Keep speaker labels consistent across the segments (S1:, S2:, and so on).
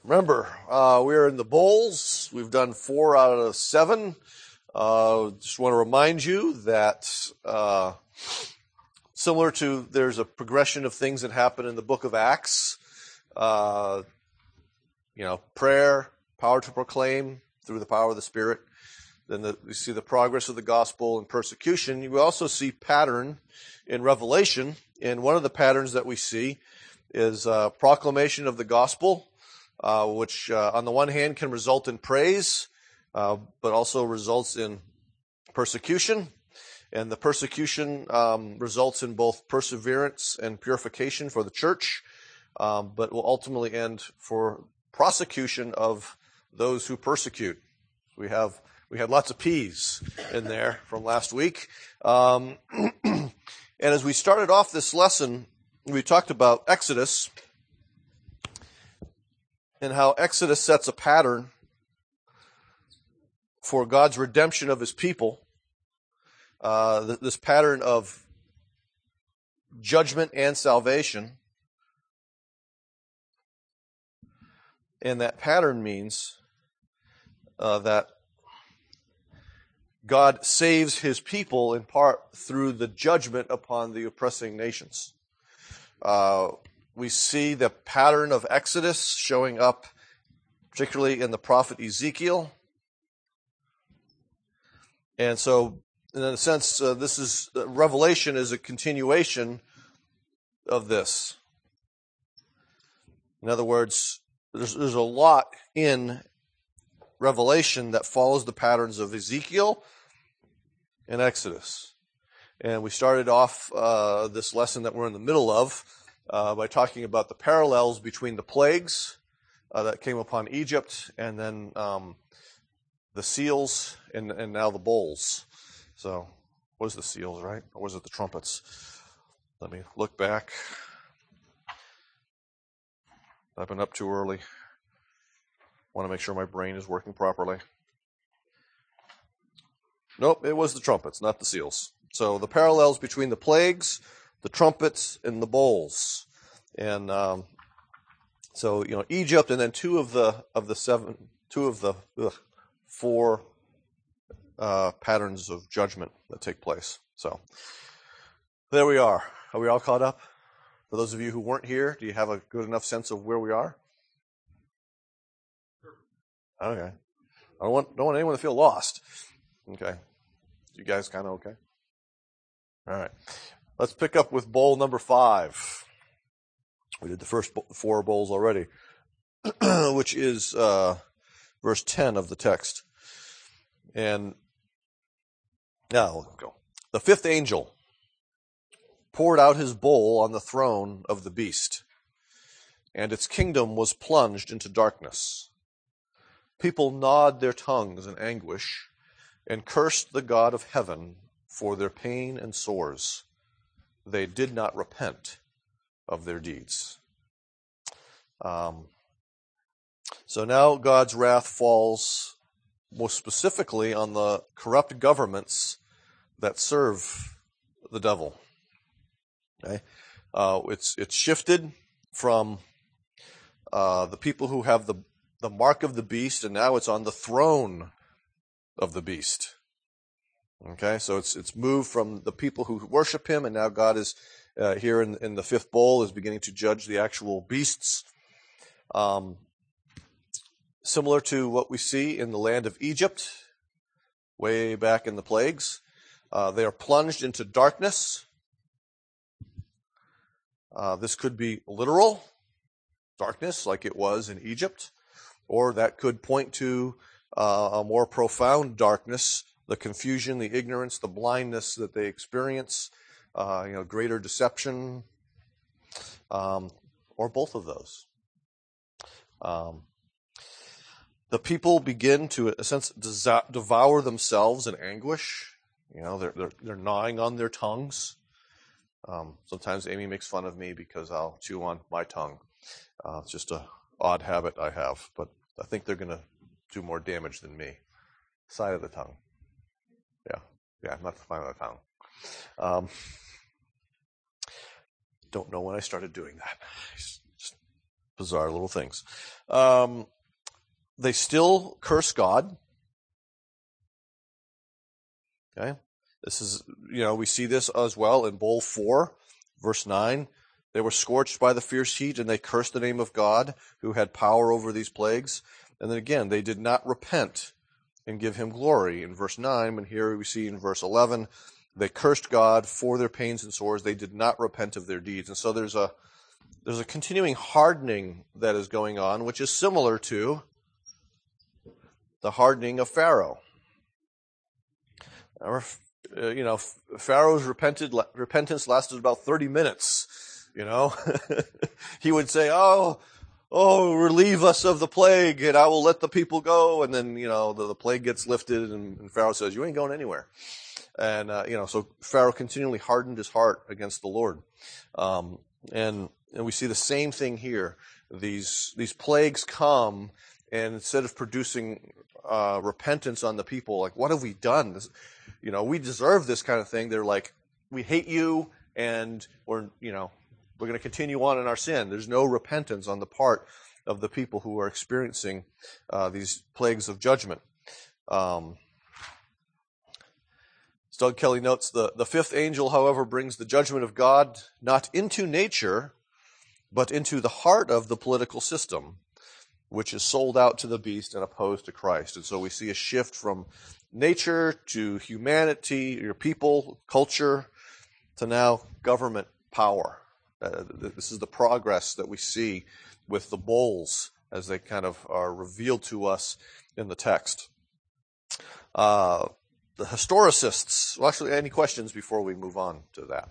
S1: Remember, we're in the bowls. We've done 4 out of 7. Just want to remind you that similar to there's a progression of things that happen in the book of Acts. Prayer, power to proclaim through the power of the Spirit. Then we see the progress of the gospel and persecution. You also see pattern in Revelation. And one of the patterns that we see is proclamation of the gospel, which on the one hand can result in praise, but also results in persecution. And the persecution results in both perseverance and purification for the church, but will ultimately end for prosecution of those who persecute. We had lots of P's in there from last week. And as we started off this lesson, we talked about Exodus and how Exodus sets a pattern for God's redemption of his people. This pattern of judgment and salvation. And that pattern means that God saves his people in part through the judgment upon the oppressing nations. We see the pattern of Exodus showing up particularly in the prophet Ezekiel. And so, in a sense, Revelation is a continuation of this. In other words, there's a lot in Revelation that follows the patterns of Ezekiel and Exodus. And we started off this lesson that we're in the middle of by talking about the parallels between the plagues that came upon Egypt and then the seals and now the bowls. So, was the seals, right? Or was it the trumpets? Let me look back. I've been up too early. Want to make sure my brain is working properly. Nope, it was the trumpets, not the seals. So the parallels between the plagues, the trumpets, and the bowls. And Egypt, and then two of the 4 patterns of judgment that take place. So there we are. Are we all caught up? For those of you who weren't here, do you have a good enough sense of where we are? Okay. I don't want anyone to feel lost. Okay. You guys kind of okay? All right. Let's pick up with bowl number 5. We did the first 4 bowls already, which is verse 10 of the text. And now let's go. The 5th angel poured out his bowl on the throne of the beast, and its kingdom was plunged into darkness. People gnawed their tongues in anguish and cursed the God of heaven for their pain and sores. They did not repent of their deeds. So now God's wrath falls most specifically on the corrupt governments that serve the devil. Okay? It's shifted from the people who have the mark of the beast, and now it's on the throne of the beast. Okay, so it's moved from the people who worship him, and now God is here in the 5th bowl is beginning to judge the actual beasts. Similar to what we see in the land of Egypt, way back in the plagues. They are plunged into darkness. This could be literal darkness like it was in Egypt, or that could point to a more profound darkness, the confusion, the ignorance, the blindness that they experience, greater deception, or both of those. The people begin to, in a sense, devour themselves in anguish. They're gnawing on their tongues. Sometimes Amy makes fun of me because I'll chew on my tongue. It's just an odd habit I have, but I think they're going to do more damage than me. Side of the tongue. Yeah, not the side of the tongue. Don't know when I started doing that. bizarre little things. They still curse God. Okay. This is, we see this as well in Bowl 4, verse 9. They were scorched by the fierce heat, and they cursed the name of God, who had power over these plagues. And then again, they did not repent and give him glory in verse 9. And here we see in verse 11, they cursed God for their pains and sores. They did not repent of their deeds. And so there's a continuing hardening that is going on, which is similar to the hardening of Pharaoh. Pharaoh's repentance lasted about 30 minutes. He would say, oh, relieve us of the plague, and I will let the people go. And then, the plague gets lifted, and Pharaoh says, you ain't going anywhere. And, so Pharaoh continually hardened his heart against the Lord. And we see the same thing here. These plagues come, and instead of producing repentance on the people, like, what have we done? We deserve this kind of thing. They're like, we hate you, and we're going to continue on in our sin. There's no repentance on the part of the people who are experiencing these plagues of judgment. As Doug Kelly notes, the fifth angel, however, brings the judgment of God not into nature, but into the heart of the political system, which is sold out to the beast and opposed to Christ. And so we see a shift from nature to humanity, your people, culture, to now government power. This is the progress that we see with the bowls as they kind of are revealed to us in the text. The historicists, well, actually, any questions before we move on to that?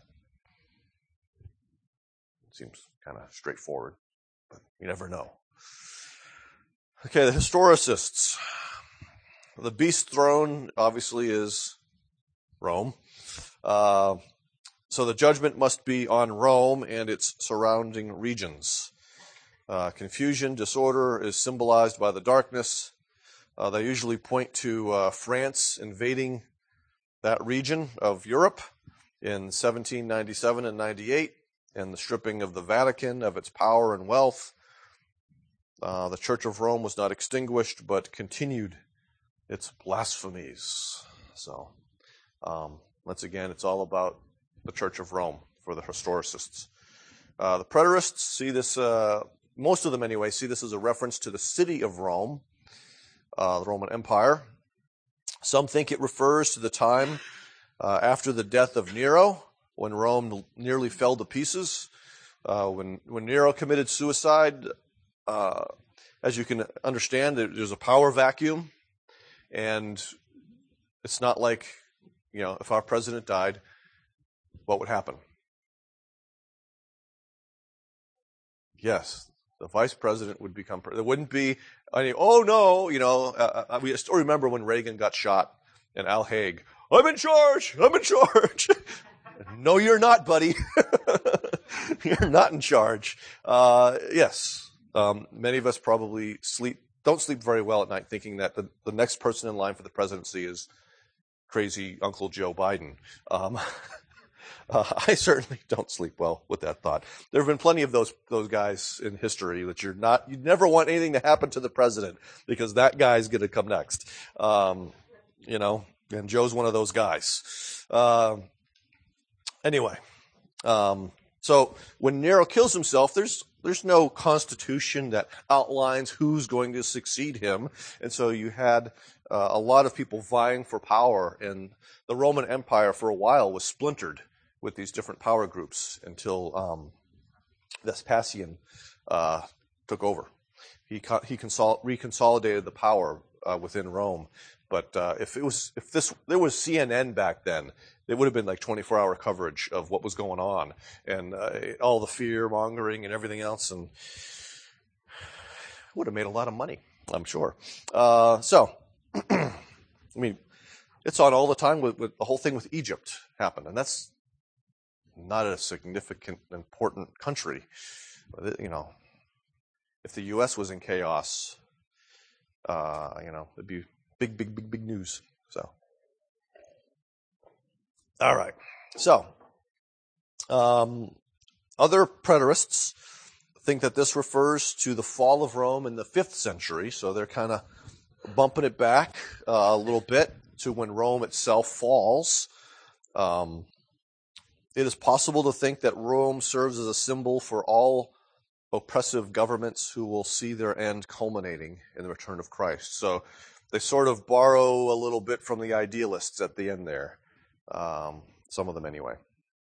S1: Seems kind of straightforward, but you never know. Okay, the historicists. The beast throne, obviously, is Rome. So the judgment must be on Rome and its surrounding regions. Confusion, disorder is symbolized by the darkness. They usually point to France invading that region of Europe in 1797 and 98, and the stripping of the Vatican of its power and wealth. The Church of Rome was not extinguished, but continued its blasphemies. So, once again, it's all about the Church of Rome for the historicists. The preterists see this, most of them anyway, see this as a reference to the city of Rome, the Roman Empire. Some think it refers to the time after the death of Nero, when Rome nearly fell to pieces. When Nero committed suicide, as you can understand, there's a power vacuum, and it's not like, if our president died, what would happen? Yes, the vice president would become president. There wouldn't be any, oh no, we still remember when Reagan got shot and Al Haig, I'm in charge. No, you're not, buddy. You're not in charge. Yes, many of us probably don't sleep very well at night thinking that the next person in line for the presidency is crazy Uncle Joe Biden. I certainly don't sleep well with that thought. There have been plenty of those guys in history that you never want anything to happen to the president because that guy's going to come next. And Joe's one of those guys. Anyway, so when Nero kills himself, there's no constitution that outlines who's going to succeed him. And so you had a lot of people vying for power, and the Roman Empire for a while was splintered with these different power groups until Vespasian took over. He reconsolidated the power within Rome. But if there was CNN back then, it would have been like 24-hour coverage of what was going on and all the fear mongering and everything else, and would have made a lot of money, I'm sure. It's on all the time with the whole thing with Egypt happened, and that's not a significant, important country. If the U.S. was in chaos, it'd be big news. So, all right. So, other preterists think that this refers to the fall of Rome in the 5th century, so they're kind of bumping it back a little bit to when Rome itself falls. It is possible to think that Rome serves as a symbol for all oppressive governments who will see their end culminating in the return of Christ. So they sort of borrow a little bit from the idealists at the end there. Some of them anyway.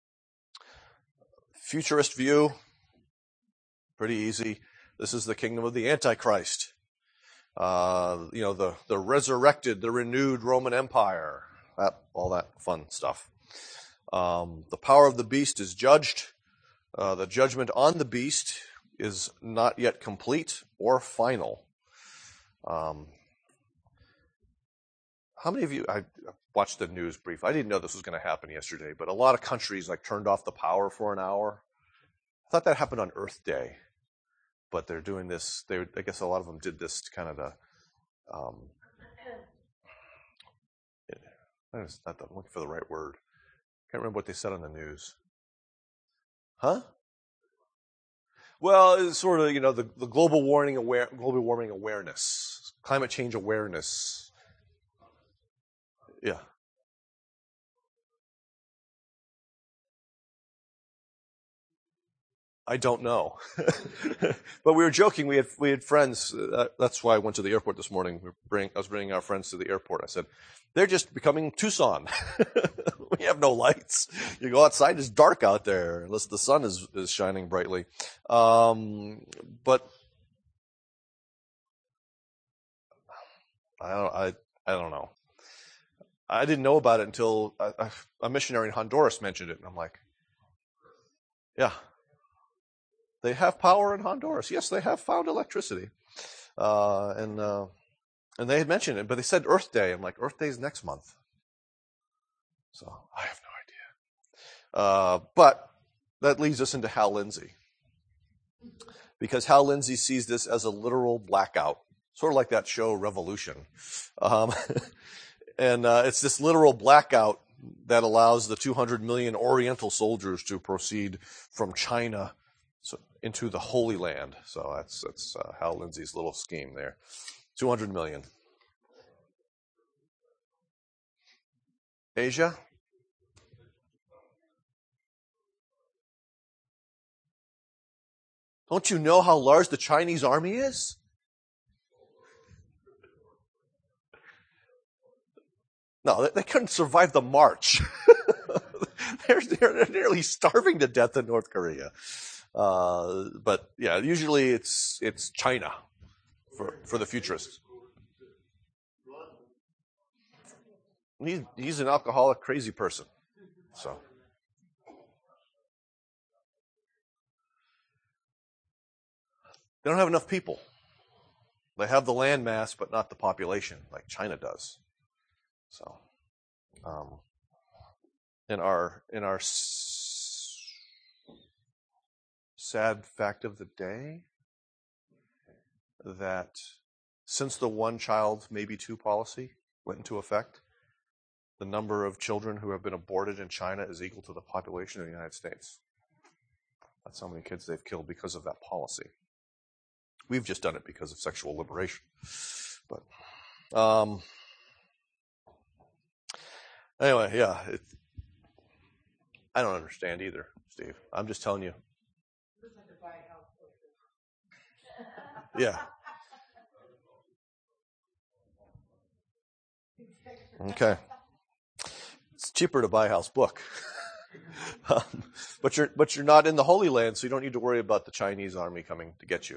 S1: Futurist view, pretty easy. This is the kingdom of the Antichrist. The resurrected, the renewed Roman Empire. All that fun stuff. The power of the beast is judged. The judgment on the beast is not yet complete or final. How many of you, I watched the news brief. I didn't know this was going to happen yesterday, but a lot of countries turned off the power for an hour. I thought that happened on Earth Day, but they're doing this. I guess a lot of them did this to kind of I'm looking for the right word. Can't remember what they said on the news. Huh? Well, it's sort of, the global warming awareness, climate change awareness. Yeah. I don't know. But we were joking. We had friends. That's why I went to the airport this morning. I was bringing our friends to the airport. I said, they're just becoming Tucson. We have no lights. You go outside, it's dark out there, unless the sun is shining brightly. But I don't know. I didn't know about it until a missionary in Honduras mentioned it, and I'm like, yeah. They have power in Honduras. Yes, they have found electricity. And they had mentioned it, but they said Earth Day. I'm like, Earth Day is next month. So I have no idea. But that leads us into Hal Lindsey. Because Hal Lindsey sees this as a literal blackout, sort of like that show Revolution. And it's this literal blackout that allows the 200 million Oriental soldiers to proceed from China into the Holy Land. So that's Hal Lindsey's little scheme there. 200 million. Asia? Don't you know how large the Chinese army is? No, they couldn't survive the march. They're nearly starving to death in North Korea. But yeah, usually it's China for the futurists. He's an alcoholic, crazy person. So they don't have enough people. They have the land mass, but not the population like China does. So, in our sad fact of the day, that since the one child, maybe two policy went into effect, the number of children who have been aborted in China is equal to the population of the United States. That's how many kids they've killed because of that policy. We've just done it because of sexual liberation. But anyway, yeah. I don't understand either, Steve. I'm just telling you. Yeah. Okay. It's cheaper to buy a house book. But you're not in the Holy Land, so you don't need to worry about the Chinese army coming to get you.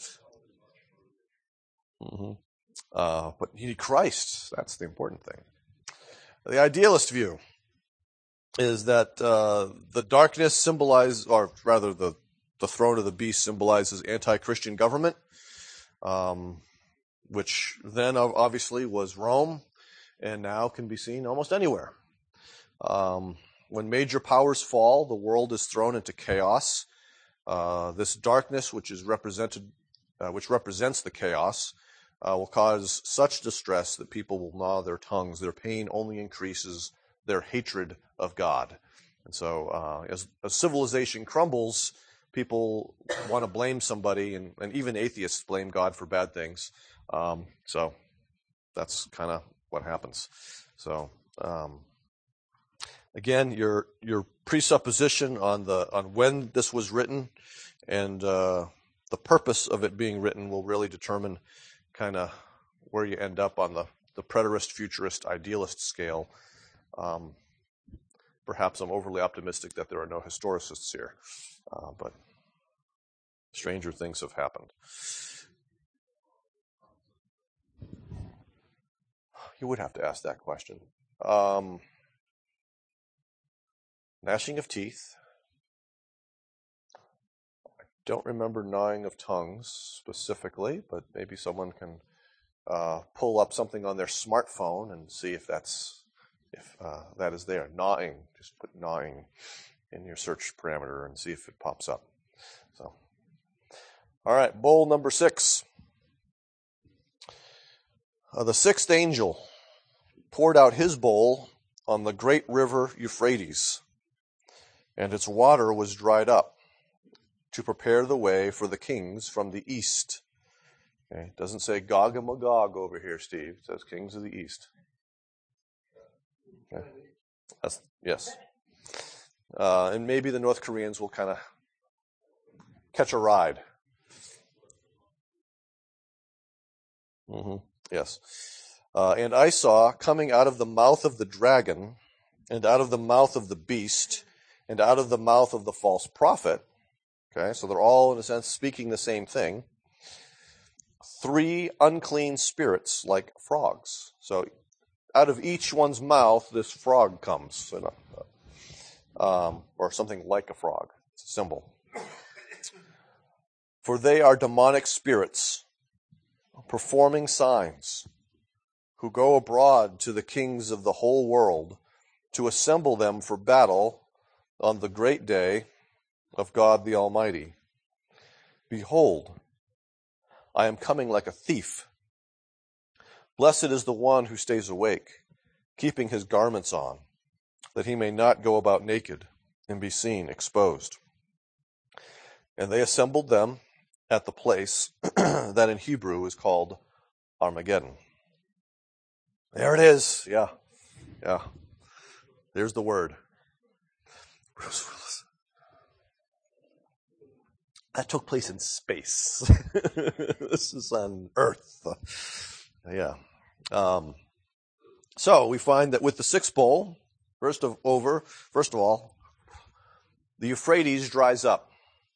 S1: Mm-hmm. But you need Christ. That's the important thing. The idealist view is that the darkness symbolizes, or rather the throne of the beast symbolizes anti-Christian government, which then obviously was Rome, and now can be seen almost anywhere. When major powers fall, the world is thrown into chaos. This darkness, which represents the chaos, will cause such distress that people will gnaw their tongues. Their pain only increases their hatred of God. And so, as civilization crumbles, people want to blame somebody, and even atheists blame God for bad things. So that's kind of what happens. So again, your presupposition on when this was written and the purpose of it being written will really determine kind of where you end up on the preterist, futurist, idealist scale. Perhaps I'm overly optimistic that there are no historicists here, but stranger things have happened. You would have to ask that question. Gnashing of teeth. I don't remember gnawing of tongues specifically, but maybe someone can pull up something on their smartphone and see if that is there. Gnawing. Just put gnawing in your search parameter and see if it pops up. So, all right, bowl number 6. The sixth angel poured out his bowl on the great river Euphrates, and its water was dried up to prepare the way for the kings from the east. Okay. It doesn't say Gog and Magog over here, Steve. It says kings of the east. Okay. Yes. And maybe the North Koreans will kind of catch a ride. Yes. And I saw coming out of the mouth of the dragon, and out of the mouth of the beast, and out of the mouth of the false prophet. Okay, so they're all, in a sense, speaking the same thing. 3 unclean spirits like frogs. So out of each one's mouth, this frog comes, or something like a frog. It's a symbol. For they are demonic spirits, performing signs, who go abroad to the kings of the whole world to assemble them for battle on the great day of God the Almighty. Behold, I am coming like a thief. Blessed is the one who stays awake, keeping his garments on, that he may not go about naked and be seen exposed. And they assembled them at the place that in Hebrew is called Armageddon. There it is. Yeah. There's the word. Bruce Willis. That took place in space. This is on Earth. Yeah. So we find that with the sixth bowl, first of all, the Euphrates dries up.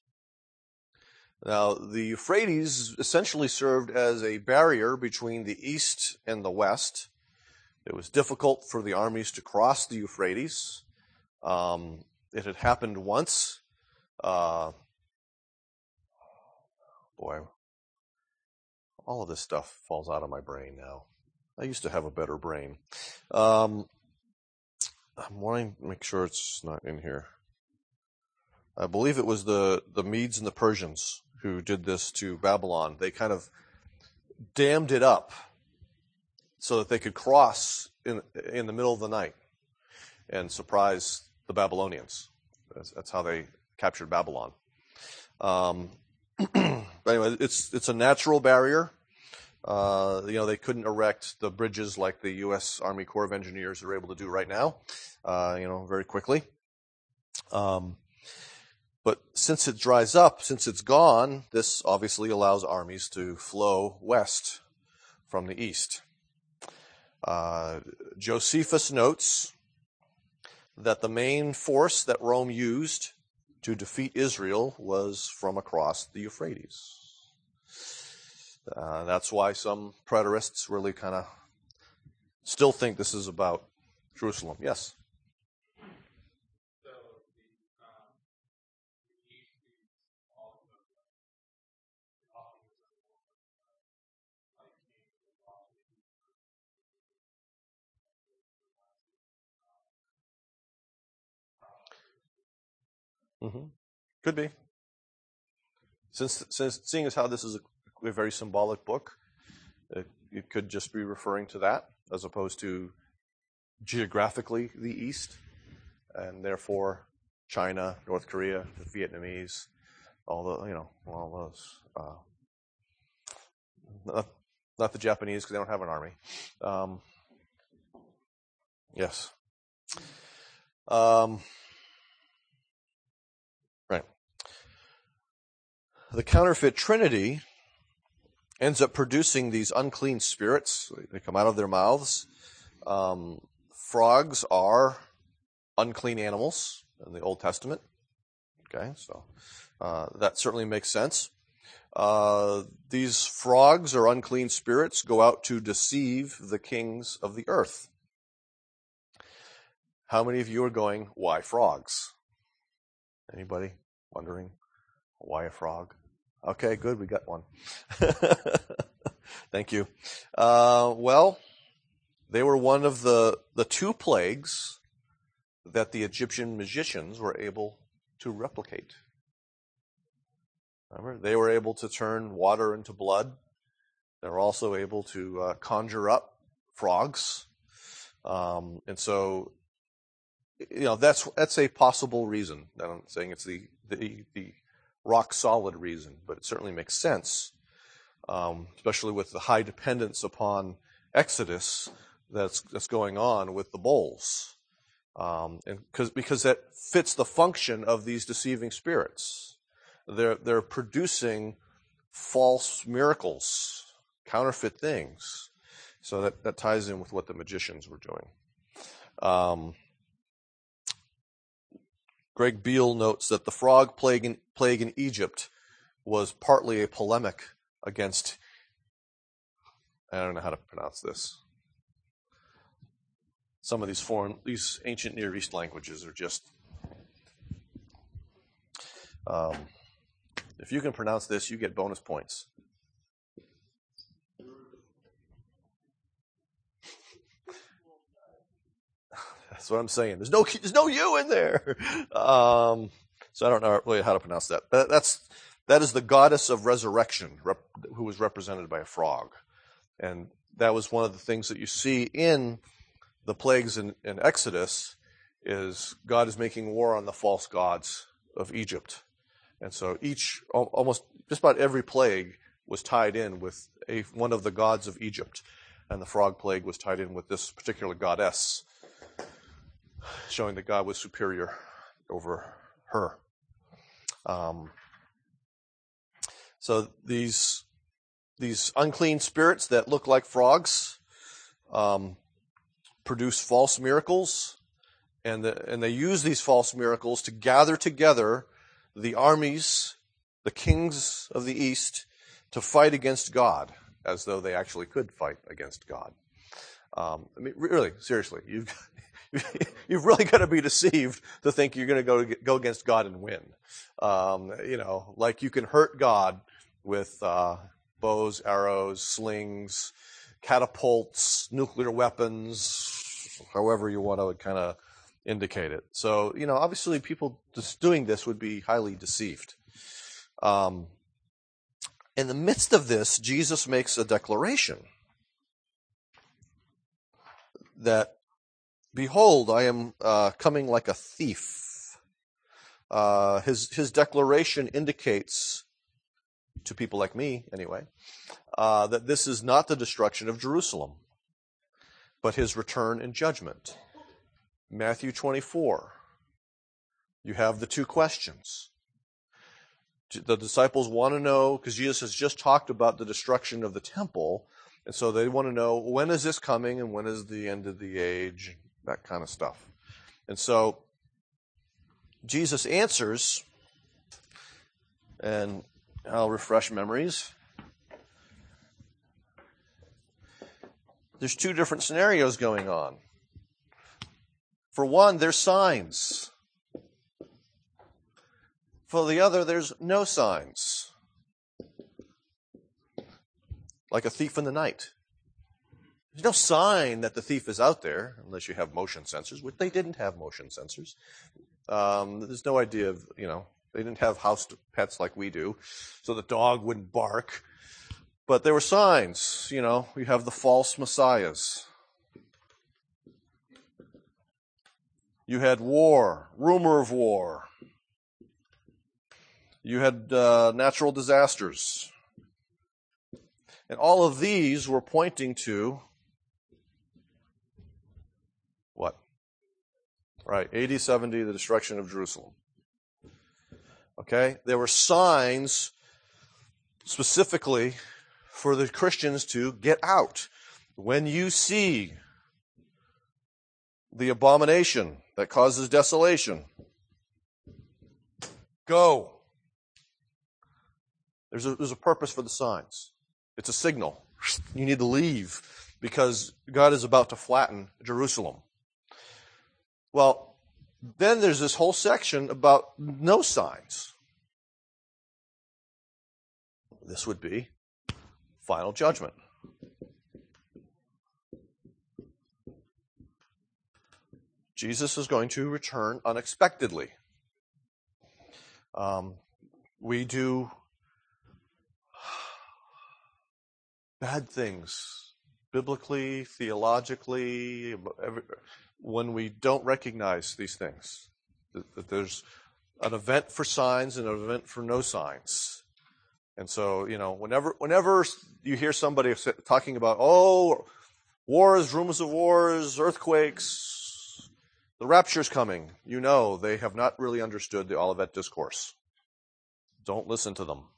S1: Now, the Euphrates essentially served as a barrier between the east and the west. It was difficult for the armies to cross the Euphrates. It had happened once. Boy, all of this stuff falls out of my brain now. I used to have a better brain. I'm wanting to make sure it's not in here. I believe it was the Medes and the Persians who did this to Babylon. They kind of dammed it up so that they could cross in the middle of the night and surprise the Babylonians. That's how they captured Babylon. But anyway, it's a natural barrier. They couldn't erect the bridges like the U.S. Army Corps of Engineers are able to do right now, very quickly. But since it dries up, since it's gone, this obviously allows armies to flow west from the east. Josephus notes that the main force that Rome used to defeat Israel was from across the Euphrates. That's why some preterists really kind of still think this is about Jerusalem. Yes? Could be. Since seeing as how this is a very symbolic book, it could just be referring to that as opposed to geographically the East, and therefore China, North Korea, the Vietnamese, all those. Not the Japanese, because they don't have an army. Yes. Right. The counterfeit trinity ends up producing these unclean spirits. They come out of their mouths. Frogs are unclean animals in the Old Testament. Okay, so that certainly makes sense. These frogs or unclean spirits go out to deceive the kings of the earth. How many of you are going, why frogs? Anybody wondering why a frog? Okay, good, we got one. Thank you. Well, they were one of the two plagues that the Egyptian magicians were able to replicate. Remember, they were able to turn water into blood. They were also able to conjure up frogs. And so, that's a possible reason. I'm not saying it's the rock solid reason, but it certainly makes sense, especially with the high dependence upon Exodus that's going on with the bowls, and because that fits the function of these deceiving spirits. They're producing false miracles, counterfeit things, so that ties in with what the magicians were doing. Greg Beale notes that the frog plague in Egypt was partly a polemic against, I don't know how to pronounce this. Some of these ancient Near East languages are just, if you can pronounce this, you get bonus points. That's what I'm saying. There's no you in there. So I don't know really how to pronounce that. That is the goddess of resurrection, who was represented by a frog. And that was one of the things that you see in the plagues in Exodus, is God is making war on the false gods of Egypt. And so almost just about every plague was tied in with one of the gods of Egypt. And the frog plague was tied in with this particular goddess, showing that God was superior over her. So these unclean spirits that look like frogs produce false miracles, and they use these false miracles to gather together the armies, the kings of the East, to fight against God, as though they actually could fight against God. Really, seriously, you've really got to be deceived to think you're going to go against God and win. Like you can hurt God with bows, arrows, slings, catapults, nuclear weapons, however you want to kind of indicate it. So, obviously people just doing this would be highly deceived. In the midst of this, Jesus makes a declaration that, behold, I am coming like a thief. His declaration indicates, to people like me anyway, that this is not the destruction of Jerusalem, but his return in judgment. Matthew 24, you have the two questions. The disciples want to know, because Jesus has just talked about the destruction of the temple, and so they want to know, when is this coming and when is the end of the age, that kind of stuff. And so Jesus answers, and I'll refresh memories. There's two different scenarios going on. For one, there's signs. For the other, there's no signs. Like a thief in the night. There's no sign that the thief is out there, unless you have motion sensors, which they didn't have motion sensors. There's no idea of, they didn't have house pets like we do, so the dog wouldn't bark. But there were signs, you have the false messiahs. You had war, rumor of war. You had natural disasters. And all of these were pointing to what? Right, AD 70, the destruction of Jerusalem. Okay? There were signs specifically for the Christians to get out. When you see the abomination that causes desolation, go. There's a purpose for the signs. It's a signal. You need to leave because God is about to flatten Jerusalem. Well, then there's this whole section about no signs. This would be final judgment. Jesus is going to return unexpectedly. We do bad things, biblically, theologically, when we don't recognize these things. That there's an event for signs and an event for no signs. And so, whenever you hear somebody talking about, wars, rumors of wars, earthquakes, the rapture's coming, they have not really understood the Olivet Discourse. Don't listen to them.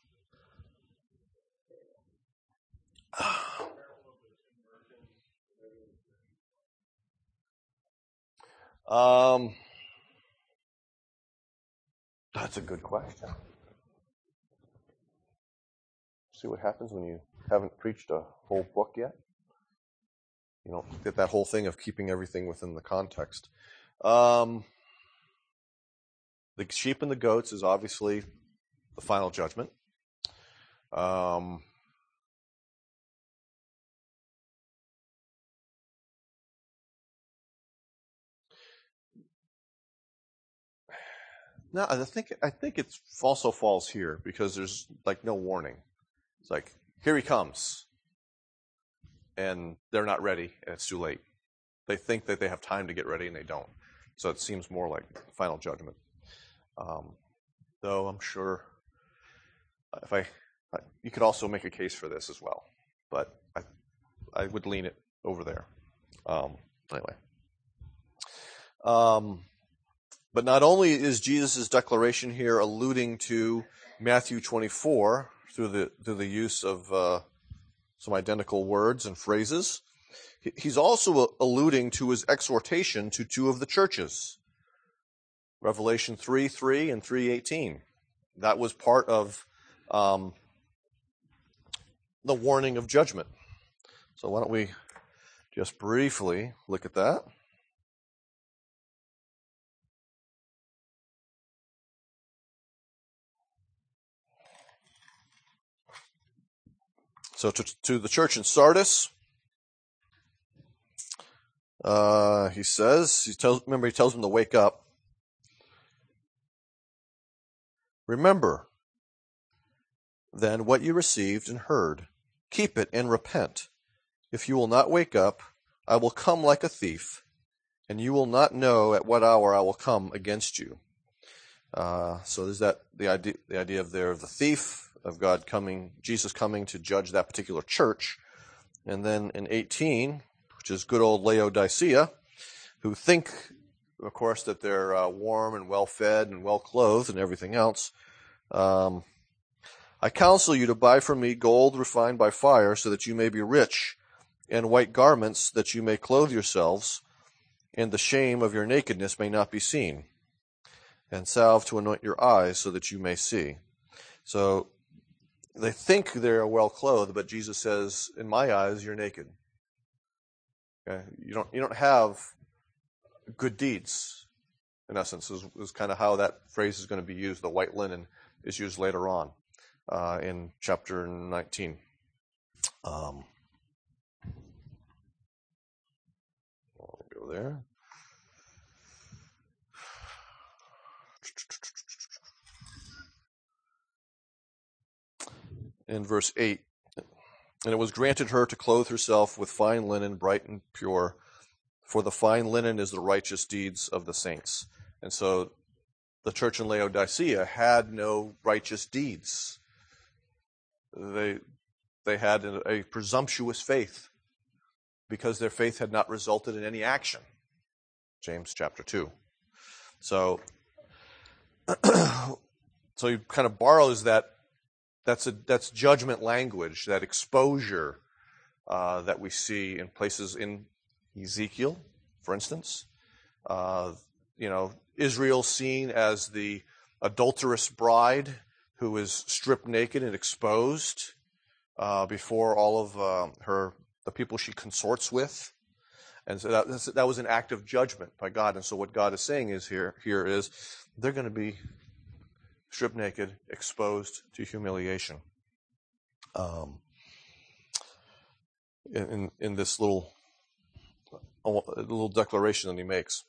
S1: That's a good question. See what happens when you haven't preached a whole book yet? You don't get that whole thing of keeping everything within the context. The sheep and the goats is obviously the final judgment. No, I think it also falls here because there's no warning. It's like, here he comes. And they're not ready and it's too late. They think that they have time to get ready and they don't. So it seems more like final judgment. Though I'm sure you could also make a case for this as well. But I would lean it over there. Anyway. But not only is Jesus' declaration here alluding to Matthew 24 through the use of some identical words and phrases, he's also alluding to his exhortation to two of the churches, Revelation 3:3 and 3:18. That was part of the warning of judgment. So why don't we just briefly look at that. So to the church in Sardis, he tells them to wake up. Remember, then, what you received and heard. Keep it and repent. If you will not wake up, I will come like a thief, and you will not know at what hour I will come against you. So there's the idea of the thief, of God coming, Jesus coming to judge that particular church. And then in 18, which is good old Laodicea, who think, of course, that they're warm and well-fed and well-clothed and everything else. I counsel you to buy from me gold refined by fire so that you may be rich, and white garments that you may clothe yourselves, and the shame of your nakedness may not be seen, and salve to anoint your eyes so that you may see. So they think they're well clothed, but Jesus says, in my eyes, you're naked. Okay? You don't have good deeds, in essence, is kind of how that phrase is going to be used. The white linen is used later on in chapter 19. I'll go there. In verse 8, and it was granted her to clothe herself with fine linen, bright and pure, for the fine linen is the righteous deeds of the saints. And so the church in Laodicea had no righteous deeds. They had a presumptuous faith because their faith had not resulted in any action. James chapter 2. So he kind of borrows that. That's judgment language, that exposure that we see in places in Ezekiel, for instance. Israel seen as the adulterous bride who is stripped naked and exposed before all of the people she consorts with. And so that was an act of judgment by God. And so what God is saying is here is they're going to be stripped naked, exposed to humiliation. In this little declaration that he makes.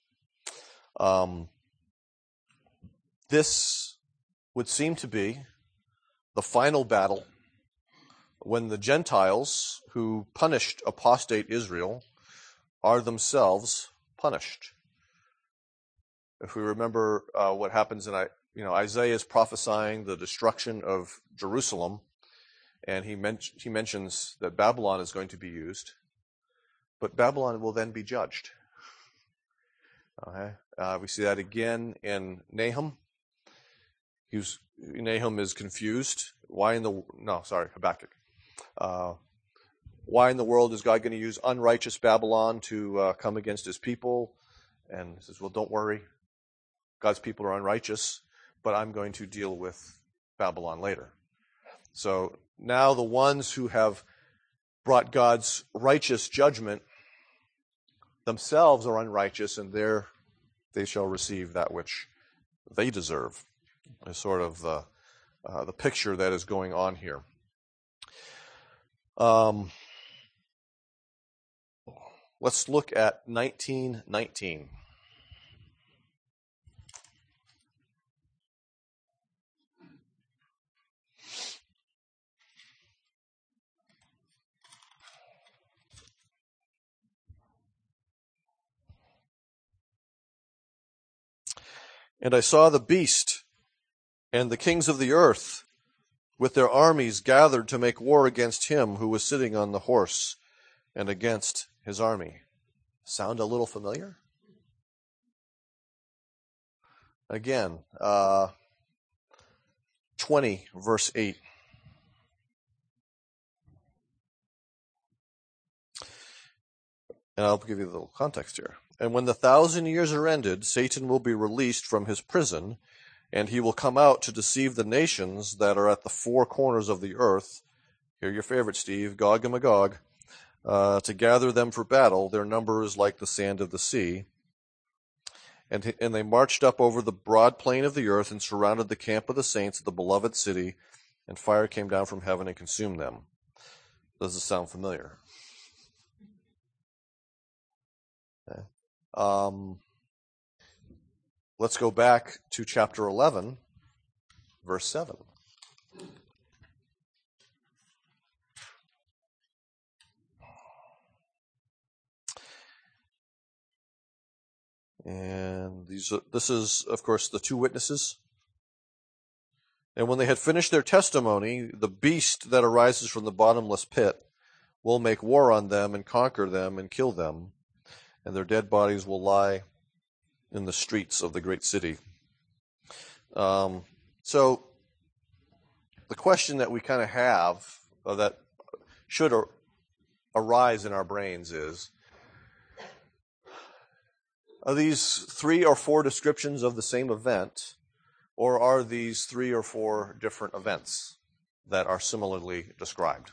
S1: This would seem to be the final battle when the Gentiles who punished apostate Israel are themselves punished. If we remember what happens in Isaiah is prophesying the destruction of Jerusalem, and he mentions that Babylon is going to be used, but Babylon will then be judged. Okay, we see that again in Nahum. Nahum is confused. Habakkuk. Why in the world is God going to use unrighteous Babylon to come against his people? And he says, well, don't worry. God's people are unrighteous, but I'm going to deal with Babylon later. So now the ones who have brought God's righteous judgment themselves are unrighteous, and they shall receive that which they deserve. Is sort of the picture that is going on here. Let's look at 19:19. And I saw the beast and the kings of the earth with their armies gathered to make war against him who was sitting on the horse and against his army. Sound a little familiar? Again, 20, verse 8. And I'll give you a little context here. And when the 1,000 years are ended, Satan will be released from his prison, and he will come out to deceive the nations that are at the four corners of the earth. Here, your favorite, Steve, Gog and Magog, to gather them for battle. Their number is like the sand of the sea. And they marched up over the broad plain of the earth and surrounded the camp of the saints of the beloved city, and fire came down from heaven and consumed them. Does this sound familiar? Okay. Let's go back to chapter 11, verse 7. And this is, of course, the two witnesses. And when they had finished their testimony, the beast that arises from the bottomless pit will make war on them and conquer them and kill them, and their dead bodies will lie in the streets of the great city. So the question that we kind of have that should arise in our brains is, are these 3 or 4 descriptions of the same event, or are these 3 or 4 different events that are similarly described?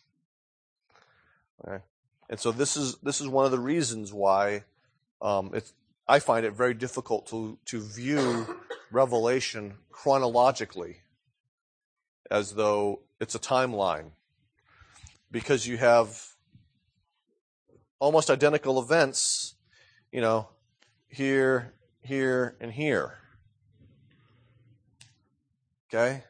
S1: Okay. And so this is one of the reasons why I find it very difficult to view Revelation chronologically as though it's a timeline, because you have almost identical events, here, here, and here. Okay?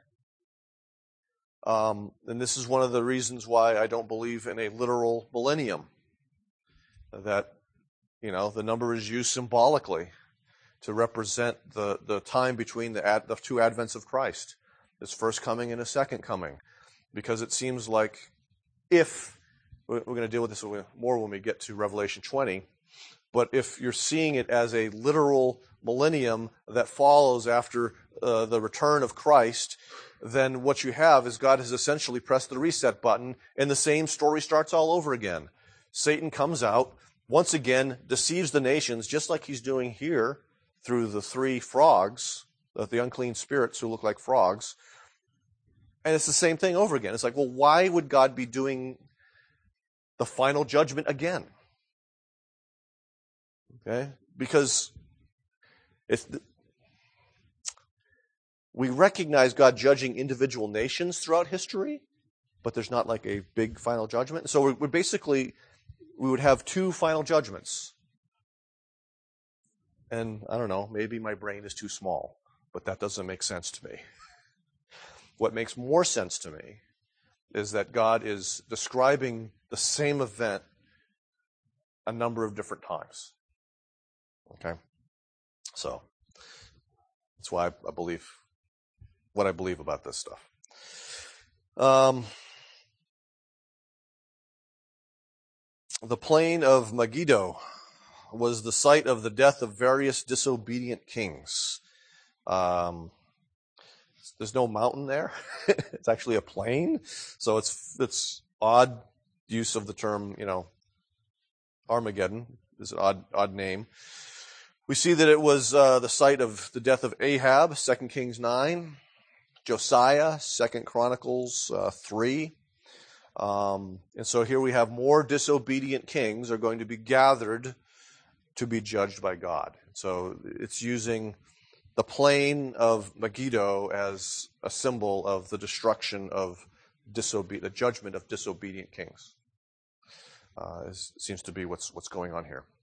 S1: And this is one of the reasons why I don't believe in a literal millennium. That, the number is used symbolically to represent the time between the two advents of Christ, his first coming and his second coming. Because it seems like if, we're going to deal with this more when we get to Revelation 20, but if you're seeing it as a literal millennium that follows after the return of Christ, then what you have is God has essentially pressed the reset button, and the same story starts all over again. Satan comes out, once again deceives the nations, just like he's doing here through the three frogs, the unclean spirits who look like frogs. And it's the same thing over again. It's like, well, why would God be doing the final judgment again? Okay? Because we recognize God judging individual nations throughout history, but there's not like a big final judgment. So we would have two final judgments. And I don't know, maybe my brain is too small, but that doesn't make sense to me. What makes more sense to me is that God is describing the same event a number of different times. Okay? So, that's why I believe what I believe about this stuff. The plain of Megiddo was the site of the death of various disobedient kings. There's no mountain there. It's actually a plain. So it's odd use of the term, Armageddon is an odd name. We see that it was the site of the death of Ahab, 2 Kings 9, Josiah, 2 Chronicles 3. And so here we have more disobedient kings are going to be gathered to be judged by God. So it's using the plain of Megiddo as a symbol of the destruction of the judgment of disobedient kings. Seems to be what's going on here.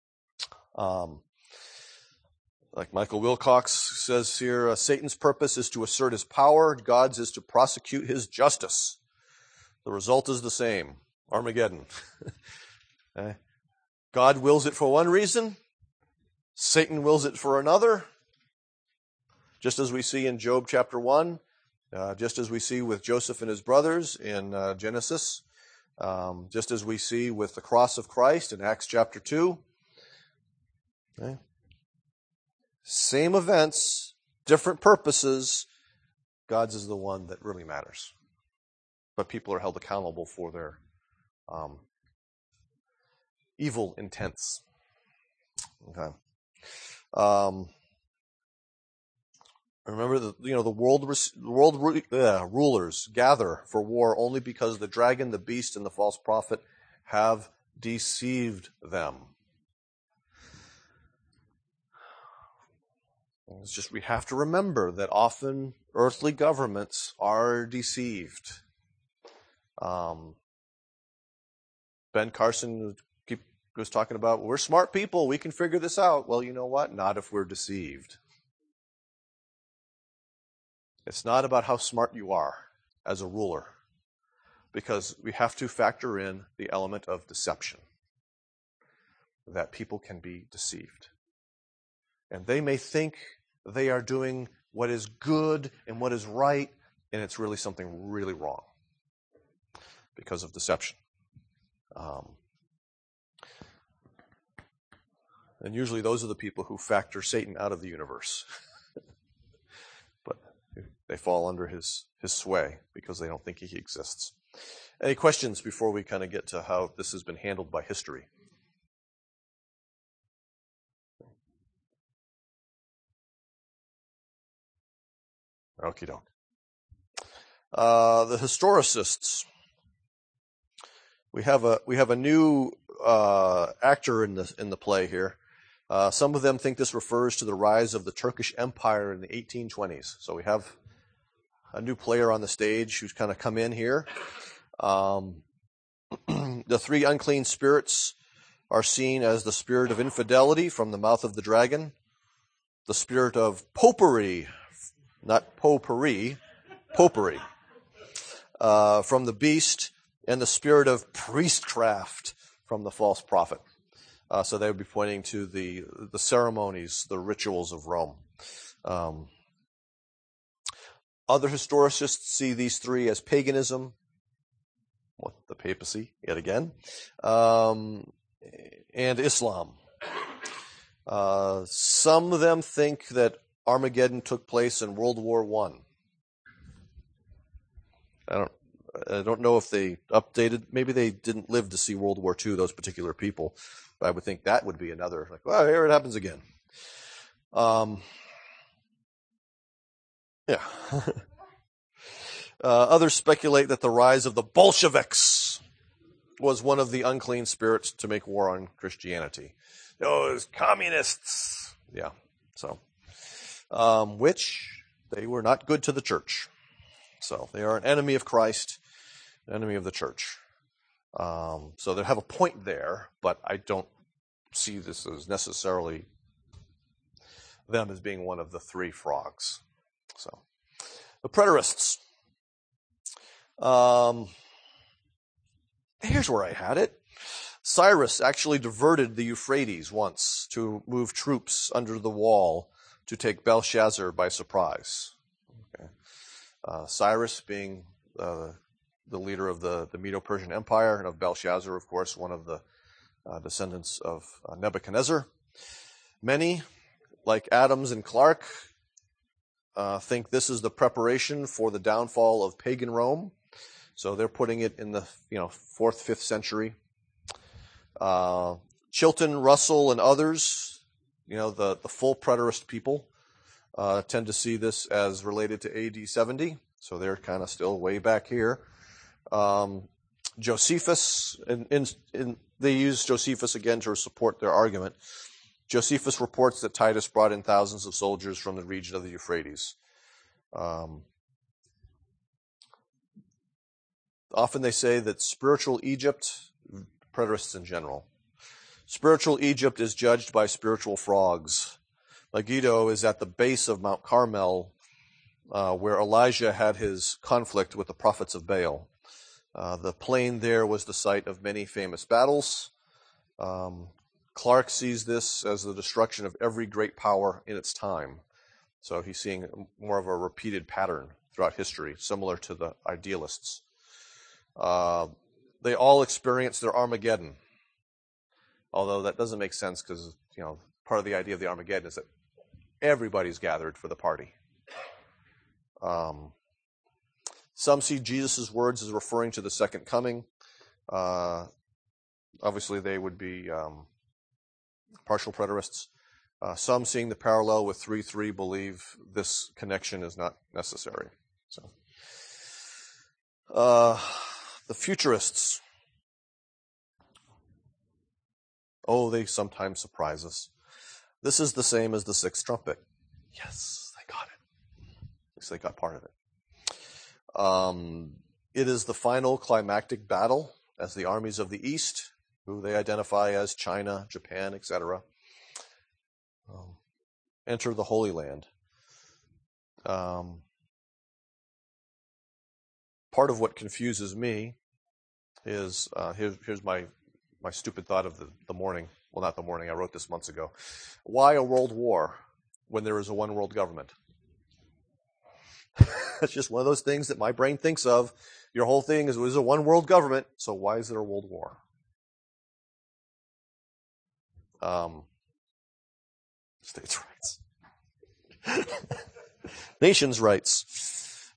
S1: Like Michael Wilcox says here, Satan's purpose is to assert his power, God's is to prosecute his justice. The result is the same, Armageddon. Okay. God wills it for one reason, Satan wills it for another. Just as we see in Job chapter 1, just as we see with Joseph and his brothers in Genesis, just as we see with the cross of Christ in Acts chapter 2. Okay. Same events, different purposes. God's is the one that really matters. But people are held accountable for their evil intents. Okay. Remember, the world rulers gather for war only because the dragon, the beast, and the false prophet have deceived them. It's just we have to remember that often earthly governments are deceived. Ben Carson was talking about, we're smart people, we can figure this out. Well, you know what? Not if we're deceived. It's not about how smart you are as a ruler, because we have to factor in the element of deception, that people can be deceived. And they may think they are doing what is good and what is right, and it's really something really wrong because of deception. And usually those are the people who factor Satan out of the universe. But they fall under his sway because they don't think he exists. Any questions before we kind of get to how this has been handled by history? Okie doke. The historicists. We have a new actor in the play here. Some of them think this refers to the rise of the Turkish Empire in the 1820s. So we have a new player on the stage who's kind of come in here. The three unclean spirits are seen as the spirit of infidelity from the mouth of the dragon, the spirit of popery, not potpourri, popery, from the beast, and the spirit of priestcraft from the false prophet. So they would be pointing to the ceremonies, the rituals of Rome. Other historicists see these three as paganism, the papacy, yet again, and Islam. Some of them think that Armageddon took place in World War I. I don't know if they updated. Maybe they didn't live to see World War II, those particular people. But I would think that would be another, like, well, here it happens again. Yeah. Others speculate that the rise of the Bolsheviks was one of the unclean spirits to make war on Christianity. Those communists. Yeah. So, which they were not good to the church. So they are an enemy of Christ, an enemy of the church. So they have a point there, but I don't see this as necessarily them as being one of the three frogs. So the preterists. Here's where I had it. Cyrus actually diverted the Euphrates once to move troops under the wall to take Belshazzar by surprise. Okay. Cyrus being the leader of the Medo-Persian Empire, and of Belshazzar, of course, one of the descendants of Nebuchadnezzar. Many, like Adams and Clark, think this is the preparation for the downfall of pagan Rome. So they're putting it in the 4th, 5th century. Chilton, Russell, and others, the full preterist people, tend to see this as related to AD 70. So they're kind of still way back here. Josephus, they use Josephus again to support their argument. Josephus reports that Titus brought in thousands of soldiers from the region of the Euphrates. Often they say that spiritual Egypt, preterists in general, spiritual Egypt is judged by spiritual frogs. Megiddo is at the base of Mount Carmel, where Elijah had his conflict with the prophets of Baal. The plain there was the site of many famous battles. Clark sees this as the destruction of every great power in its time. So he's seeing more of a repeated pattern throughout history, similar to the idealists. They all experience their Armageddon, although that doesn't make sense because, part of the idea of the Armageddon is that everybody's gathered for the party. Some see Jesus' words as referring to the second coming. Obviously, they would be partial preterists. Some, seeing the parallel with 3:3, believe this connection is not necessary. So, the futurists. Oh, they sometimes surprise us. This is the same as the sixth trumpet. Yes, they got it. At least they got part of it. It is the final climactic battle as the armies of the East, who they identify as China, Japan, etc., enter the Holy Land. Part of what confuses me is, here's my stupid thought of the morning. Well, not the morning. I wrote this months ago. Why a world war when there is a one world government? It's just one of those things that my brain thinks of. Your whole thing is, a one world government, so why is there a world war? States' rights. Nations' rights.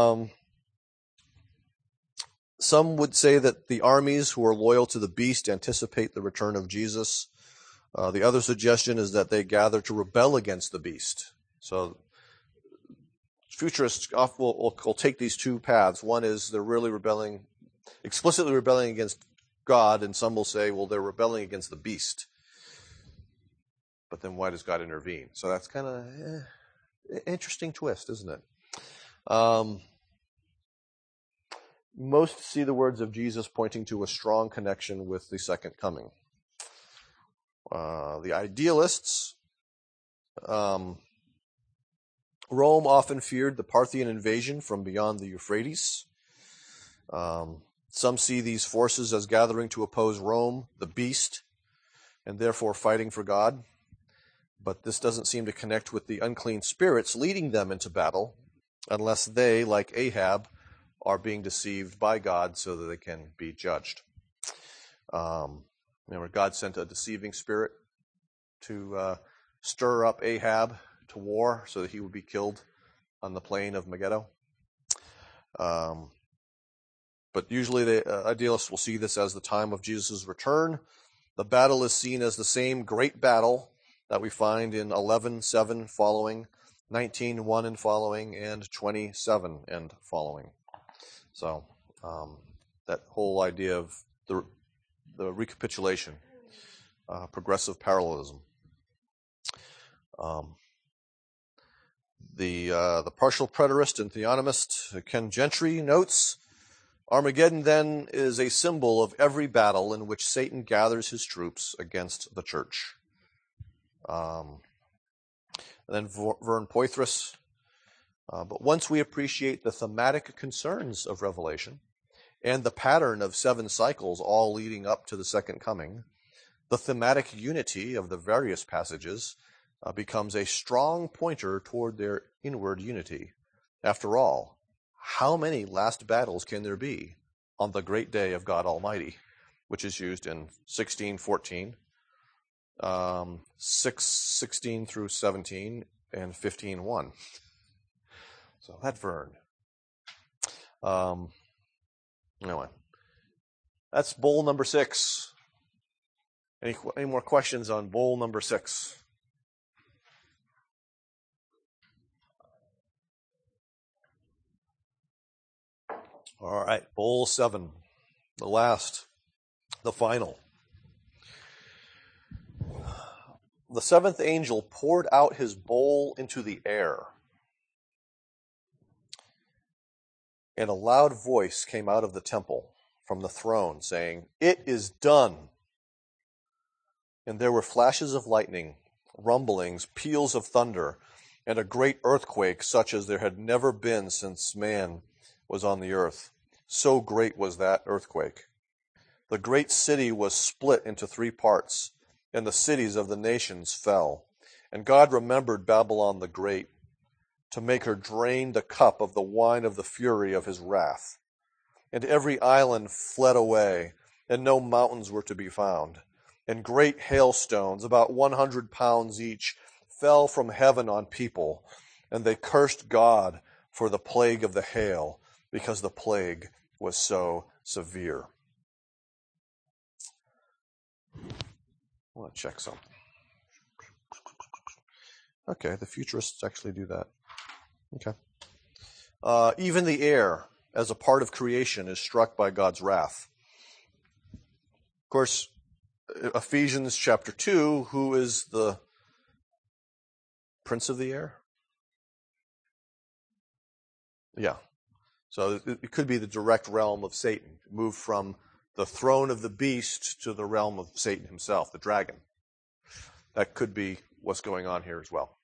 S1: Some would say that the armies who are loyal to the beast anticipate the return of Jesus. The other suggestion is that they gather to rebel against the beast. So futurists will take these two paths. One is they're really explicitly rebelling against God, and some will say, well, they're rebelling against the beast. But then why does God intervene? So that's kind of an interesting twist, isn't it? Most see the words of Jesus pointing to a strong connection with the second coming. The idealists, Rome often feared the Parthian invasion from beyond the Euphrates. Some see these forces as gathering to oppose Rome, the beast, and therefore fighting for God. But this doesn't seem to connect with the unclean spirits leading them into battle, unless they, like Ahab, are being deceived by God so that they can be judged. Remember, God sent a deceiving spirit to stir up Ahab to war so that he would be killed on the plain of Megiddo. But usually the idealists will see this as the time of Jesus' return. The battle is seen as the same great battle that we find in 11:7 following, 19:1 and following, and 20:7 and following. So that whole idea of the recapitulation, progressive parallelism. The partial preterist and theonomist Ken Gentry notes, Armageddon then is a symbol of every battle in which Satan gathers his troops against the church. And then Vern Poythress, but once we appreciate the thematic concerns of Revelation and the pattern of 7 cycles all leading up to the second coming, the thematic unity of the various passages becomes a strong pointer toward their inward unity. After all, how many last battles can there be on the great day of God Almighty, which is used in 16:14, 6:16 through 17, and 15:1. So that Vern. Anyway, that's bowl number 6. Any more questions on bowl number 6? All right, bowl 7, the last, the final. The 7th angel poured out his bowl into the air, and a loud voice came out of the temple from the throne, saying, "It is done." And there were flashes of lightning, rumblings, peals of thunder, and a great earthquake such as there had never been since man was on the earth. So great was that earthquake. The great city was split into 3 parts, and the cities of the nations fell. And God remembered Babylon the Great, to make her drain the cup of the wine of the fury of his wrath. And every island fled away, and no mountains were to be found. And great hailstones, about 100 pounds each, fell from heaven on people, and they cursed God for the plague of the hail, because the plague was so severe. I want to check something. Okay, the futurists actually do that. Okay. Even the air, as a part of creation, is struck by God's wrath. Of course, Ephesians chapter 2, who is the prince of the air? Yeah. So it could be the direct realm of Satan, moved from the throne of the beast to the realm of Satan himself, the dragon. That could be what's going on here as well.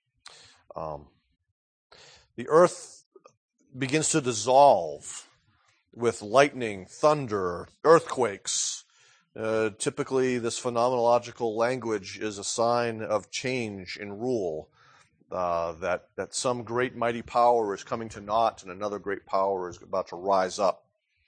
S1: The earth begins to dissolve with lightning, thunder, earthquakes. Typically, this phenomenological language is a sign of change in rule, that some great mighty power is coming to naught and another great power is about to rise up.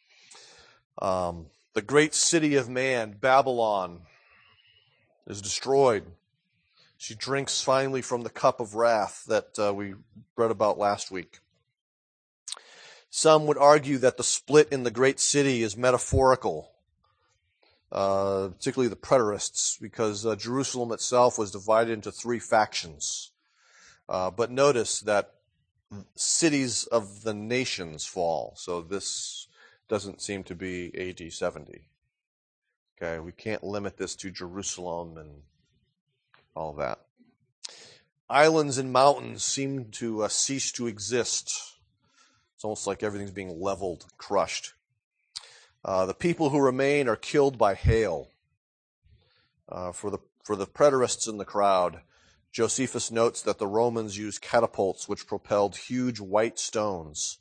S1: The great city of man, Babylon, is destroyed. She drinks finally from the cup of wrath that we read about last week. Some would argue that the split in the great city is metaphorical, particularly the preterists, because Jerusalem itself was divided into 3 factions. But notice that cities of the nations fall, so this doesn't seem to be AD 70. Okay, we can't limit this to Jerusalem and all that. Islands and mountains seem to cease to exist. It's almost like everything's being leveled, crushed. The people who remain are killed by hail. For the preterists in the crowd, Josephus notes that the Romans used catapults which propelled huge white stones,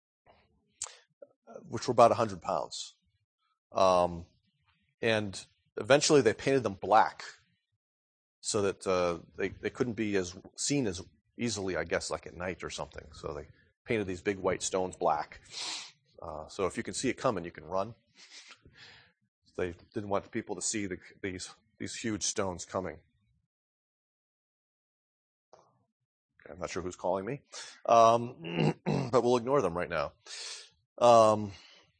S1: which were about 100 pounds. And eventually they painted them black so that they couldn't be as seen as easily, I guess, like at night or something. So they painted these big white stones black. So if you can see it coming, you can run. They didn't want people to see these huge stones coming. Okay, I'm not sure who's calling me, but we'll ignore them right now. Of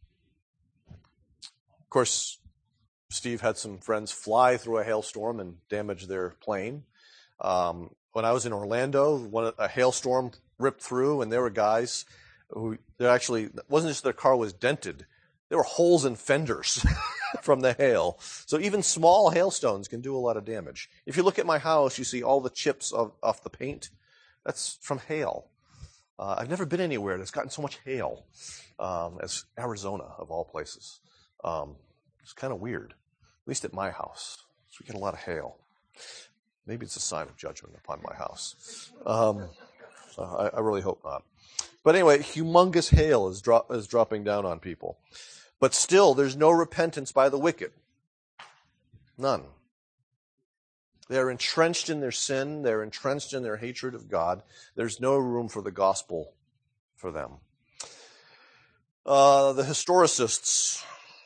S1: course, Steve had some friends fly through a hailstorm and damage their plane. When I was in Orlando, a hailstorm ripped through, and there were guys who it wasn't just their car was dented. There were holes in fenders from the hail. So even small hailstones can do a lot of damage. If you look at my house, you see all the chips off the paint. That's from hail. I've never been anywhere that's gotten so much hail as Arizona, of all places. It's kind of weird, at least at my house. So we get a lot of hail. Maybe it's a sign of judgment upon my house. I really hope not. But anyway, humongous hail is dropping down on people. But still, there's no repentance by the wicked. None. They're entrenched in their sin. They're entrenched in their hatred of God. There's no room for the gospel for them. The historicists.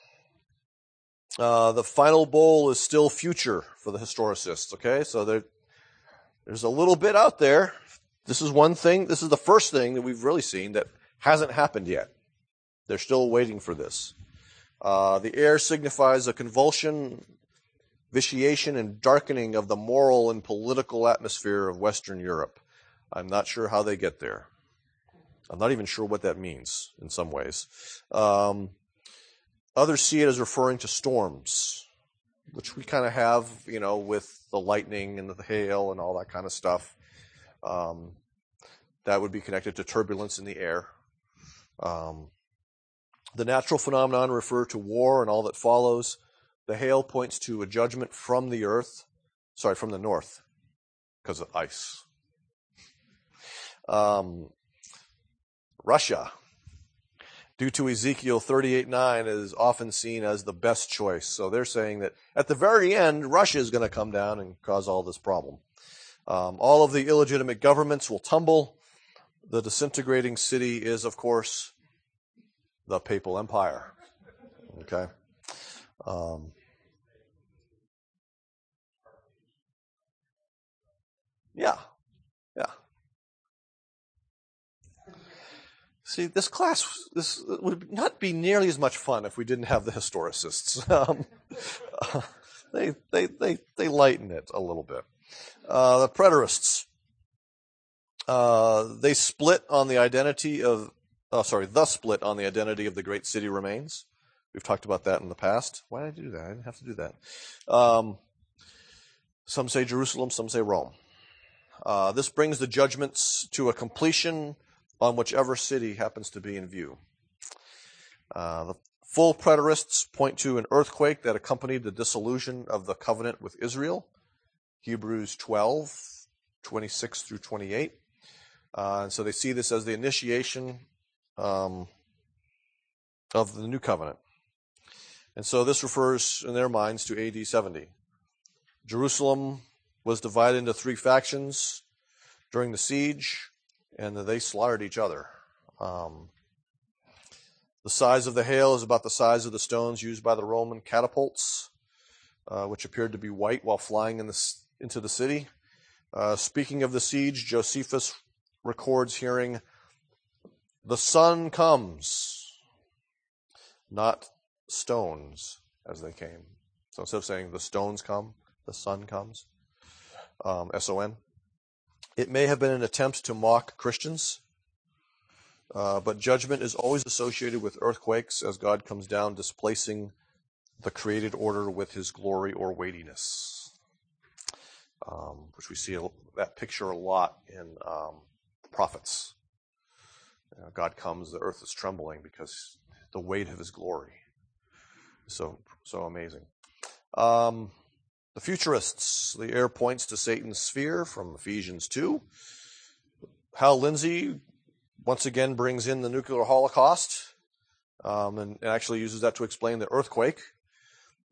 S1: The final bowl is still future for the historicists. Okay, so there's a little bit out there. This is one thing. This is the first thing that we've really seen that hasn't happened yet. They're still waiting for this. The air signifies a convulsion, vitiation, and darkening of the moral and political atmosphere of Western Europe. I'm not sure how they get there. I'm not even sure what that means in some ways. Others see it as referring to storms, which we kind of have, with the lightning and the hail and all that kind of stuff. That would be connected to turbulence in the air. The natural phenomenon refer to war and all that follows. The hail points to a judgment from the north, because of ice. Russia, due to Ezekiel 38:9, is often seen as the best choice. So they're saying that at the very end, Russia is going to come down and cause all this problem. All of the illegitimate governments will tumble. The disintegrating city is, of course, the Papal Empire. Okay? Yeah. See, this would not be nearly as much fun if we didn't have the historicists. They lighten it a little bit. The preterists, they split on the identity of, the split on the identity of the great city remains. We've talked about that in the past. Why did I do that? I didn't have to do that. Some say Jerusalem, some say Rome. This brings the judgments to a completion on whichever city happens to be in view. The full preterists point to an earthquake that accompanied the dissolution of the covenant with Israel, Hebrews 12:26 through 28. And so they see this as the initiation of the new covenant. And so this refers in their minds to AD 70. Jerusalem was divided into 3 factions during the siege, and they slaughtered each other. The size of the hail is about the size of the stones used by the Roman catapults, which appeared to be white while flying into the city. Speaking of the siege, Josephus records hearing, "The sun comes," not stones as they came. So instead of saying the stones come, the sun comes. S-O-N. It may have been an attempt to mock Christians, but judgment is always associated with earthquakes as God comes down displacing the created order with his glory or weightiness, which we see that picture a lot in the prophets. God comes, the earth is trembling because the weight of his glory. So amazing. The futurists, the air points to Satan's sphere from Ephesians 2. Hal Lindsey once again brings in the nuclear holocaust and actually uses that to explain the earthquake.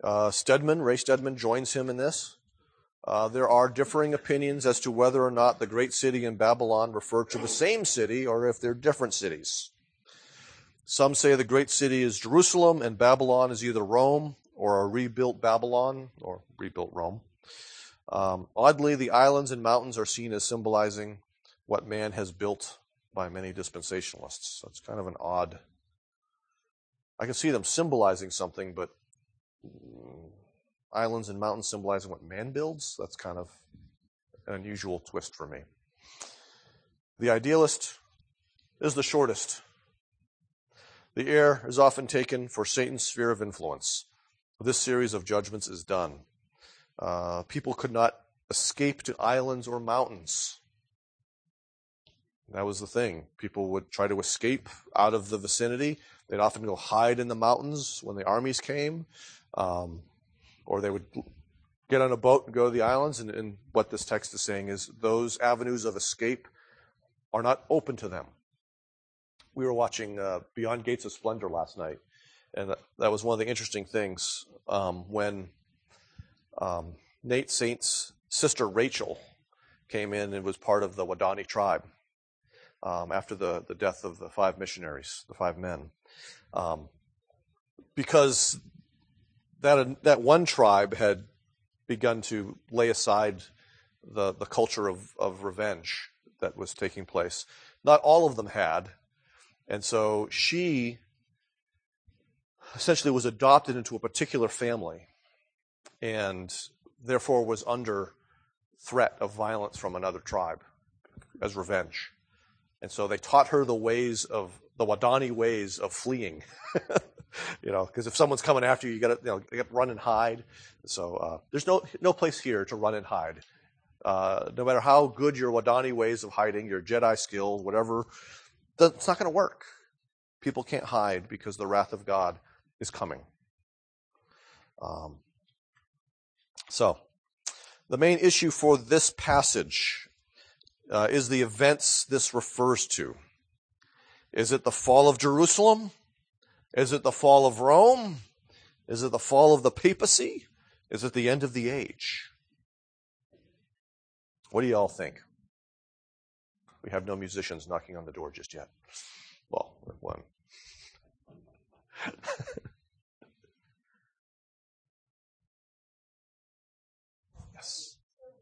S1: Ray Stedman joins him in this. There are differing opinions as to whether or not the great city in Babylon refer to the same city or if they're different cities. Some say the great city is Jerusalem and Babylon is either Rome or a rebuilt Babylon or rebuilt Rome. Oddly, the islands and mountains are seen as symbolizing what man has built by many dispensationalists. So it's kind of an odd. I can see them symbolizing something, but islands and mountains symbolizing what man builds, that's kind of an unusual twist for me. The idealist is the shortest. The air is often taken for Satan's sphere of influence. This series of judgments is done. People could not escape to islands or mountains. That was the thing. People would try to escape out of the vicinity. They'd often go hide in the mountains when the armies came, or they would get on a boat and go to the islands. And what this text is saying is those avenues of escape are not open to them. We were watching Beyond Gates of Splendor last night, and that was one of the interesting things when Nate Saint's sister Rachel came in and was part of the Wadani tribe after the death of the 5 missionaries, the 5 men. Because that one tribe had begun to lay aside the culture of revenge that was taking place. Not all of them had. And so she essentially was adopted into a particular family and therefore was under threat of violence from another tribe as revenge. And so they taught her the Wadani ways of fleeing. Because if someone's coming after you, you got to run and hide. So there's no place here to run and hide. No matter how good your Wadani ways of hiding, your Jedi skills, whatever, it's not going to work. People can't hide because the wrath of God is coming. So the main issue for this passage is the events this refers to. Is it the fall of Jerusalem? Is it the fall of Rome? Is it the fall of the papacy? Is it the end of the age? What do you all think? We have no musicians knocking on the door just yet. Well, one. Yes.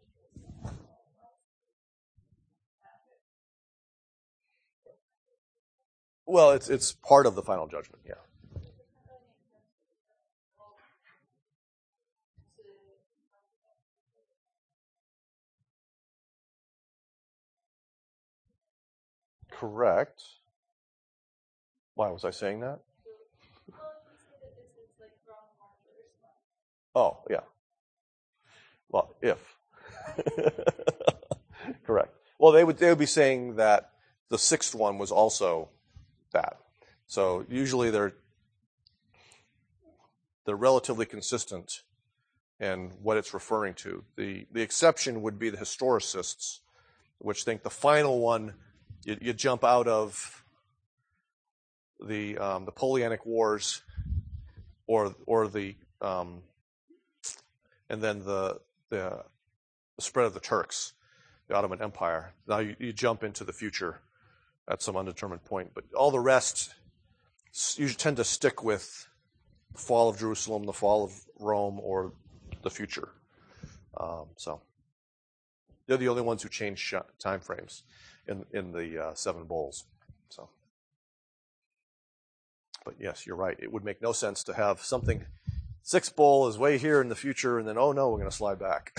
S1: Well, it's part of the final judgment, yeah. Correct. Why was I saying that? Oh, yeah. Well, if. Correct. Well, they would be saying that the 6th one was also that. So usually they're relatively consistent in what it's referring to. The exception would be the historicists, which think the final one you jump out of the Napoleonic Wars or the and then the spread of the Turks, the Ottoman Empire. Now you jump into the future at some undetermined point. But all the rest you tend to stick with the fall of Jerusalem, the fall of Rome, or the future. So they're the only ones who change time frames in the 7 bowls. So, but yes, you're right. It would make no sense to have something. 6th bowl is way here in the future, and then oh no, we're going to slide back.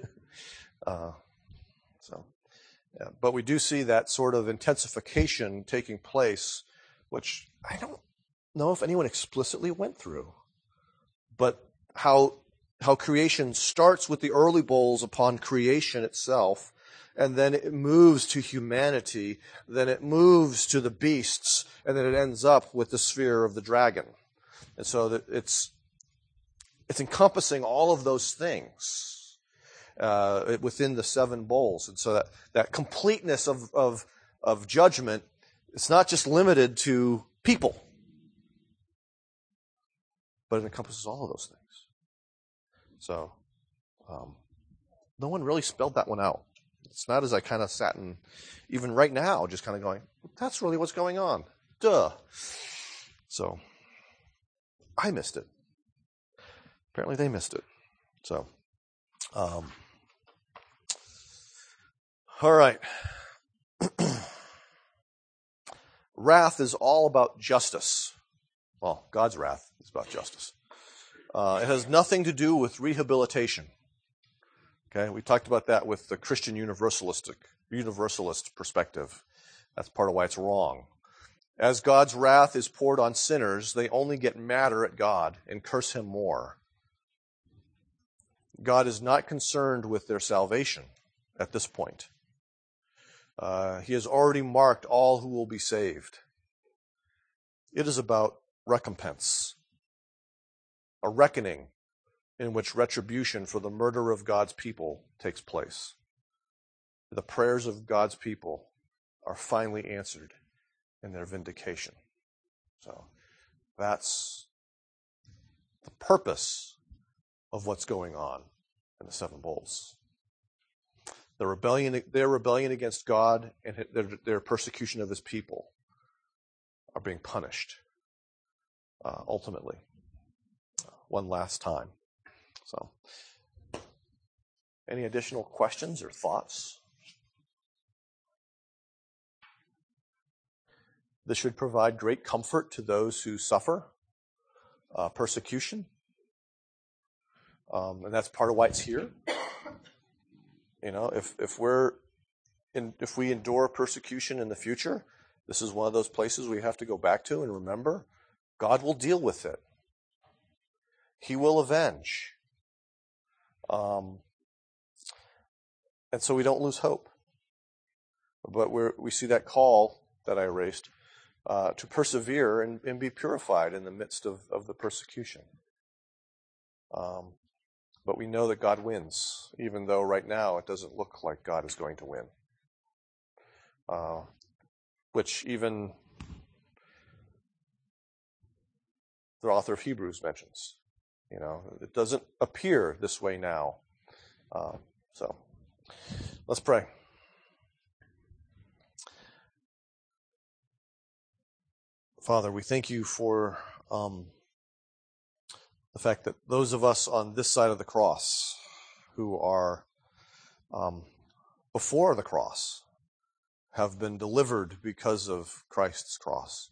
S1: Yeah, but we do see that sort of intensification taking place, which I don't know if anyone explicitly went through, but how creation starts with the early bowls upon creation itself, and then it moves to humanity, then it moves to the beasts, and then it ends up with the sphere of the dragon. And so that it's encompassing all of those things within the 7 bowls. And so that completeness of judgment, it's not just limited to people, but it encompasses all of those things. So, no one really spelled that one out. It's not as I kind of sat and, even right now, just kind of going, that's really what's going on. Duh. So, I missed it. Apparently they missed it. So, all right. Wrath is all about justice. Well, God's wrath is about justice. It has nothing to do with rehabilitation. Okay, we talked about that with the Christian universalist perspective. That's part of why it's wrong. As God's wrath is poured on sinners, they only get madder at God and curse him more. God is not concerned with their salvation at this point. He has already marked all who will be saved. It is about recompense, a reckoning in which retribution for the murder of God's people takes place. The prayers of God's people are finally answered in their vindication. So that's the purpose of what's going on in the seven bowls. Their rebellion against God and their persecution of his people are being punished ultimately one last time. So, any additional questions or thoughts? This should provide great comfort to those who suffer persecution. And that's part of why it's here. You know, if we endure persecution in the future, this is one of those places we have to go back to and remember God will deal with it. He will avenge. And so we don't lose hope. But we see that call that I erased to persevere and be purified in the midst of the persecution. But we know that God wins, even though right now it doesn't look like God is going to win. Which even the author of Hebrews mentions. You know, it doesn't appear this way now. So, let's pray. Father, we thank you for the fact that those of us on this side of the cross who are before the cross have been delivered because of Christ's cross.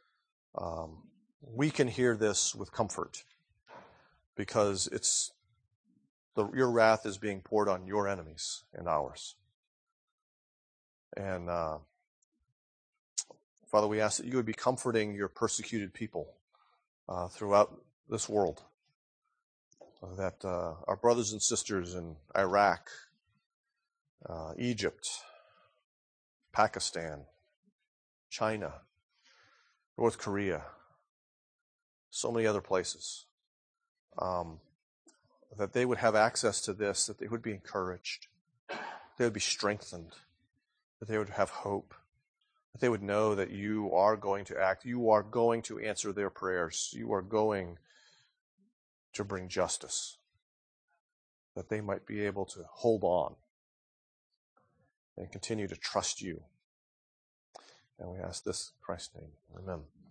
S1: We can hear this with comfort because your wrath is being poured on your enemies and ours. And Father, we ask that you would be comforting your persecuted people throughout this world. That our brothers and sisters in Iraq, Egypt, Pakistan, China, North Korea, so many other places, that they would have access to this, that they would be encouraged, they would be strengthened, that they would have hope, that they would know that you are going to act, you are going to answer their prayers, you are going to bring justice, that they might be able to hold on and continue to trust you. And we ask this in Christ's name. Amen.